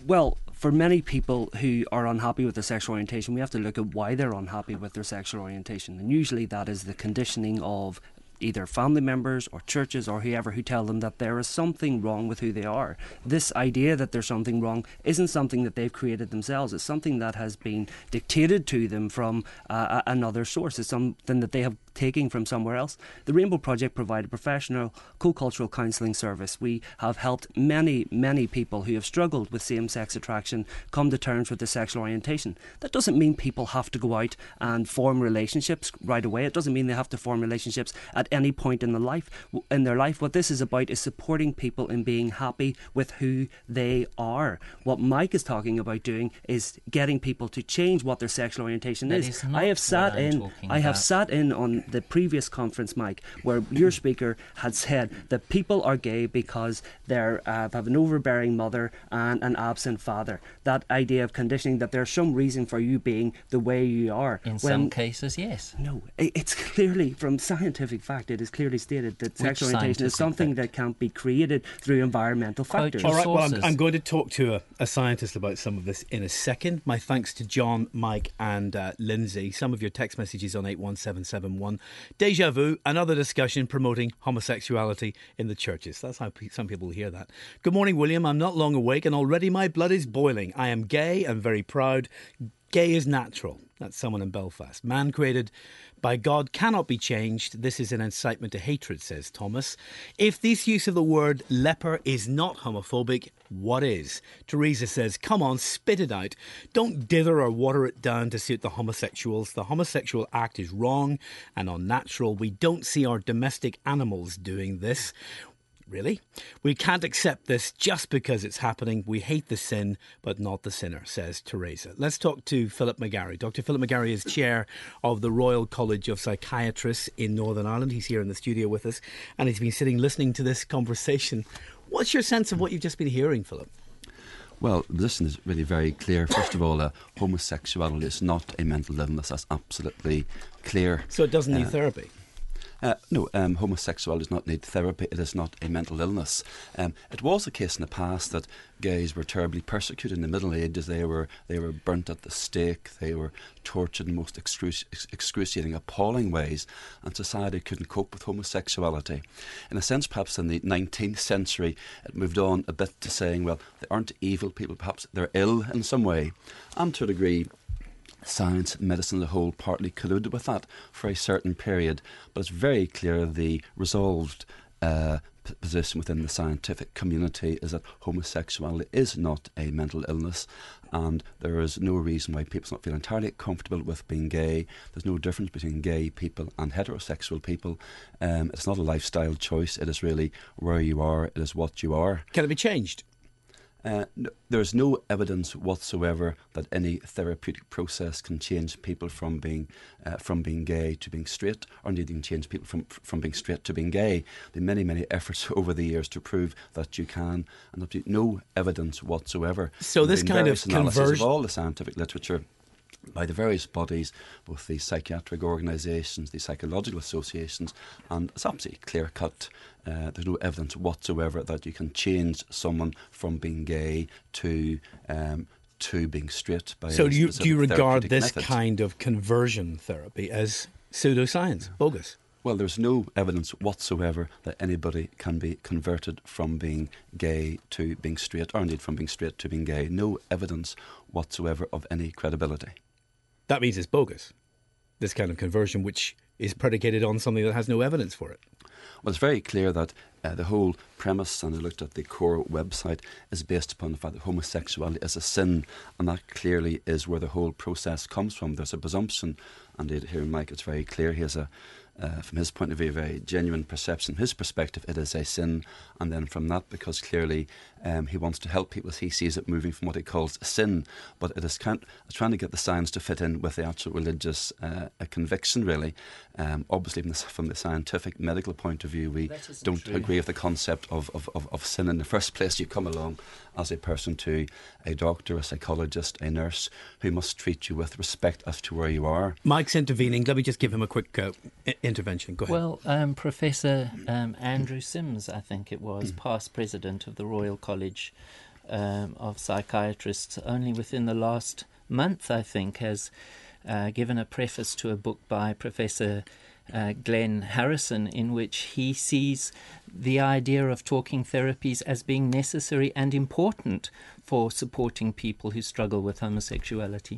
Well, for many people who are unhappy with their sexual orientation, we have to look at why they're unhappy with their sexual orientation. And usually that is the conditioning of either family members or churches or whoever who tell them that there is something wrong with who they are. This idea that there's something wrong isn't something that they've created themselves. It's something that has been dictated to them from another source. It's something that they have taken from somewhere else. The Rainbow Project provided professional co-cultural counselling service. We have helped many, many people who have struggled with same-sex attraction come to terms with their sexual orientation. That doesn't mean people have to go out and form relationships right away. It doesn't mean they have to form relationships at any point in their life. What this is about is supporting people in being happy with who they are. What Mike is talking about doing is getting people to change what their sexual orientation is. I have sat in on the previous conference, Mike, where your speaker had said that people are gay because they have an overbearing mother and an absent father. That idea of conditioning, that there's some reason for you being the way you are. In some cases, yes. No, it's clearly, from scientific fact, it is clearly stated that sexual orientation is something that can't be created through environmental factors. All right, well, I'm going to talk to a scientist about some of this in a second. My thanks to John, Mike and Lindsay. Some of your text messages on 81771. Deja vu, another discussion promoting homosexuality in the churches. That's how some people hear that. Good morning, William. I'm not long awake and already my blood is boiling. I am gay and very proud. Gay is natural. That's someone in Belfast. Man created by God cannot be changed. This is an incitement to hatred, says Thomas. If this use of the word leper is not homophobic, what is? Teresa says, come on, spit it out. Don't dither or water it down to suit the homosexuals. The homosexual act is wrong and unnatural. We don't see our domestic animals doing this. Really? We can't accept this just because it's happening. We hate the sin, but not the sinner, says Teresa. Let's talk to Philip McGarry. Dr. Philip McGarry is chair of the Royal College of Psychiatrists in Northern Ireland. He's here in the studio with us, and he's been sitting listening to this conversation. What's your sense of what you've just been hearing, Philip? Well, the position is really very clear. First of all, homosexuality is not a mental illness. That's absolutely clear. So it doesn't need therapy? No, homosexuality does not need therapy. It is not a mental illness. It was the case in the past that gays were terribly persecuted in the Middle Ages. They were burnt at the stake. They were tortured in most excruciating, appalling ways, and society couldn't cope with homosexuality. In a sense, perhaps in the 19th century, it moved on a bit to saying, well, they aren't evil people. Perhaps they're ill in some way, and to a degree, science and medicine as a whole partly colluded with that for a certain period, but it's very clear the resolved position within the scientific community is that homosexuality is not a mental illness, and there is no reason why people not feel entirely comfortable with being gay. There's no difference between gay people and heterosexual people. It's not a lifestyle choice. It is really where you are. It is what you are. Can it be changed? There is no evidence whatsoever that any therapeutic process can change people from being gay to being straight, or indeed can change people from being straight to being gay. There are many, many efforts over the years to prove that you can, and absolutely no evidence whatsoever. So this kind of conversion of all the scientific literature by the various bodies, both the psychiatric organisations, the psychological associations, and it's absolutely clear-cut. There's no evidence whatsoever that you can change someone from being gay to being straight. So do you regard this kind of conversion therapy as pseudoscience, bogus? Well, there's no evidence whatsoever that anybody can be converted from being gay to being straight, or indeed from being straight to being gay. No evidence whatsoever of any credibility. That means it's bogus, this kind of conversion, which is predicated on something that has no evidence for it. Well, it's very clear that the whole premise, and I looked at the core website, is based upon the fact that homosexuality is a sin, and that clearly is where the whole process comes from. There's a presumption, and here Mike, it's very clear he has from his point of view, a very genuine perception. From his perspective, it is a sin, and then from that, because clearly he wants to help people, he sees it moving from what he calls sin, but it is trying to get the science to fit in with the actual religious conviction, really. Obviously, from the scientific, medical point of view, we don't agree with the concept of sin in the first place. You come along as a person to a doctor, a psychologist, a nurse, who must treat you with respect as to where you are. Mike's intervening. Let me just give him a quick intervention. Go ahead. Well, Professor Andrew Sims, I think it was, past president of the Royal College of psychiatrists, only within the last month, I think, has given a preface to a book by Professor Glenn Harrison, in which he sees the idea of talking therapies as being necessary and important for supporting people who struggle with homosexuality.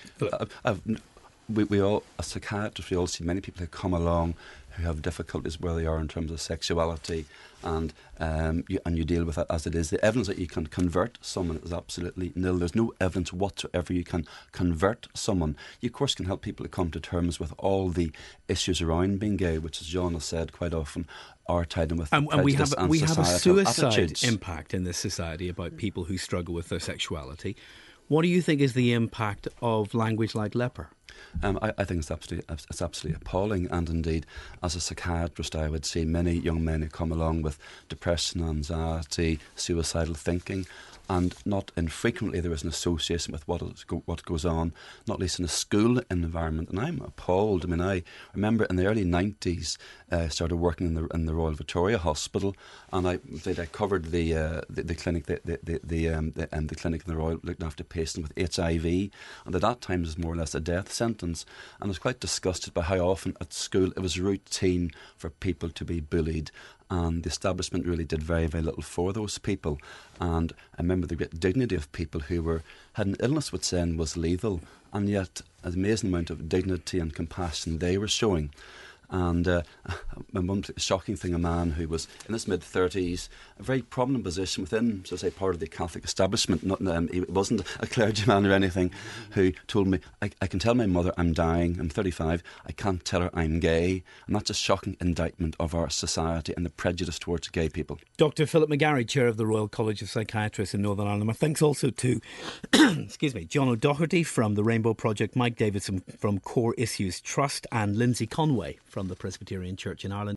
We all, as psychiatrists, we all see many people who come along who have difficulties where they are in terms of sexuality, and you deal with that as it is. The evidence that you can convert someone is absolutely nil. There's no evidence whatsoever you can convert someone. You, of course, can help people to come to terms with all the issues around being gay, which, as John has said, quite often are tied in with prejudice and we have a suicide attitudes. impact in this society about people who struggle with their sexuality. What do you think is the impact of language like leper? I think it's absolutely appalling, and indeed, as a psychiatrist, I would see many young men who come along with depression, anxiety, suicidal thinking, and not infrequently there is an association with what goes on, not least in a school environment. And I'm appalled. I mean, I remember in the early 90s, I started working in the Royal Victoria Hospital, and I covered the clinic, the clinic in the Royal, looking after patients with HIV, and at that time it was more or less a death sentence. And I was quite disgusted by how often at school it was routine for people to be bullied. And the establishment really did very, very little for those people. And I remember the great dignity of people who had an illness which then was lethal, and yet an amazing amount of dignity and compassion they were showing. And one shocking thing, a man who was in his mid-30s, a very prominent position within, so to say, part of the Catholic establishment. He wasn't a clergyman or anything, who told me, I can tell my mother I'm dying, I'm 35, I can't tell her I'm gay. And that's a shocking indictment of our society and the prejudice towards gay people. Dr. Philip McGarry, Chair of the Royal College of Psychiatrists in Northern Ireland. My thanks also to John O'Doherty from the Rainbow Project, Mike Davidson from Core Issues Trust, and Lindsay Conway from the Presbyterian Church in Ireland.